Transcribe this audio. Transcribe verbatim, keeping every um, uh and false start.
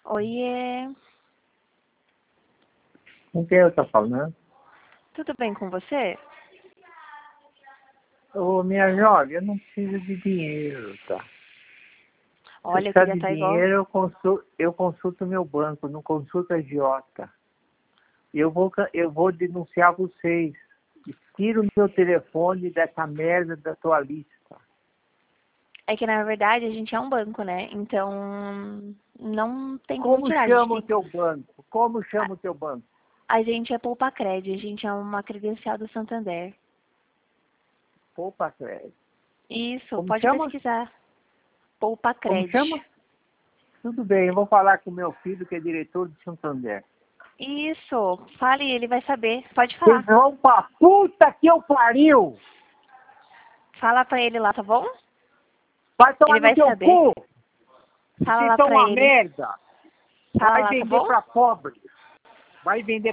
Oiê, Com quem eu tô falando? tudo bem com você? Ô, minha jovem, eu não preciso de dinheiro, tá? Olha, Se eu precisar queria de estar igual. dinheiro, eu consulto, eu consulto meu banco, não consulto a agiota. Eu vou, ca- eu vou denunciar vocês. E tira o meu telefone dessa merda da tua lista. É que na verdade a gente é um banco, né? Então não tem como Como tirar. A gente chama o tem. teu banco? Como chama o teu banco? A gente é Poupa-Cred, a gente é uma credencial do Santander. Poupa Crédito. Isso, Como pode chama? pesquisar. Como Poupa-Cred. chama? Tudo bem, eu vou falar com meu filho, que é diretor de Santander. Isso, fale, ele vai saber. Pode Vocês falar. vão pra puta que eu pariu! Fala pra ele lá, tá bom? Vai tomar Ele no vai teu saber. cu! Fala Vocês lá são pra uma ele. merda! Fala Vai lá, tá vender bom? pra pobre! Vai vender